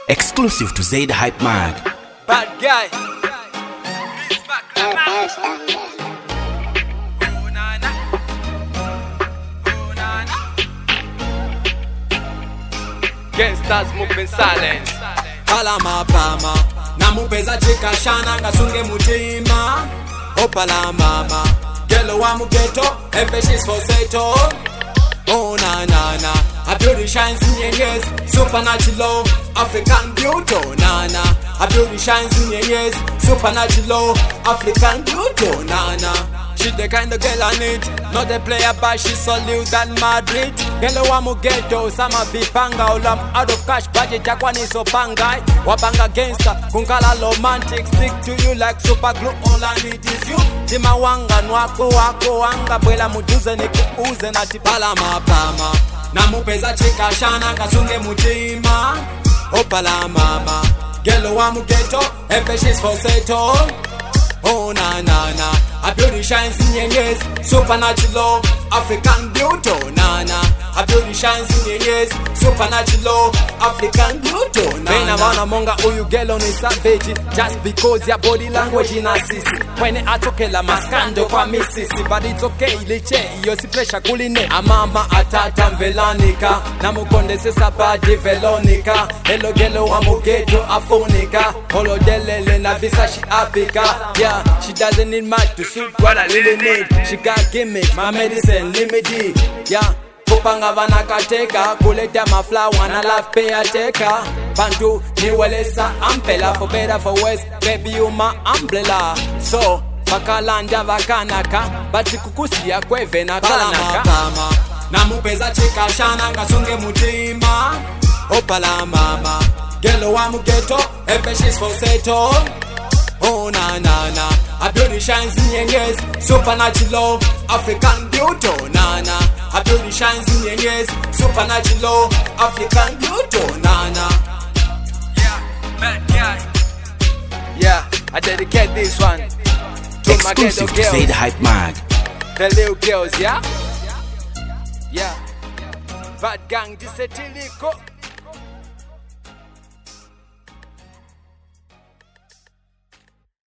Exclusive to Zaid Hype Mag. Bad guy. Gangsters moving silence. Palama pama namupeza chikashana ngasunge mutima. Opala mama gelo wa mugeto ever she's for seto. Oh na na na, a beauty shines in your ears, supernatural African beauty. Oh na na, a beauty shines in your ears, supernatural African beauty. Oh na na, she the kind of girl I need, not a player but she solid than Madrid. Gelo wa mugeto, sama vipanga ulam out of cash budget yakwa ni so pangai. Wabanga gangster, kunkala romantic, stick to you like super glue. All I need is you. Tima wanga nwako wako wanga bwela muduze ni kuuze na tipala mapama. Namupeza chikashana ngasunge mutima. Opala mama gelo wa mugeto, ever she's for seto. Oh na na na, a beauty shines in your ears, supernatural African beauty. Oh na na, a beauty shines in your ears, supernatural African beauty. Oh na na, wana monga uyu gelo ni savage, just because your body language ina sisi. When atokela maskando kwa misisi, but it's okay liche iyo si pressure kuline. Amama atata mvelanika, na mukonde sesa badi velonika. Hello gelo wa mugeto afonika, holo delele na visa shi apika. Yeah, she doesn't need much to suit what I really need. She got gimmicks, my medicine limited. Yeah, kupanga vana kateka, kuleta maflower na love pay ateka. Bantu niwelesa ampela, for better for worse, baby you my umbrella. So bakalanda vakanaka, bati kukusia kweve na kanaka. Palama namupeza chikashana ngasunge mutima. Opala mama gelo wa mugeto, ever she's for seto. Oh na na na, a beauty shines in your ears, supernatural African beauty. Oh na na, a beauty shines in your ears, supernatural African beauty. Oh na na. Yeah, bad guy. Yeah, I dedicate this one to my ghetto Exclusive to Zaid girls, Hype Mag. the little girls, yeah? Yeah. Bad gang, this is Tiliko.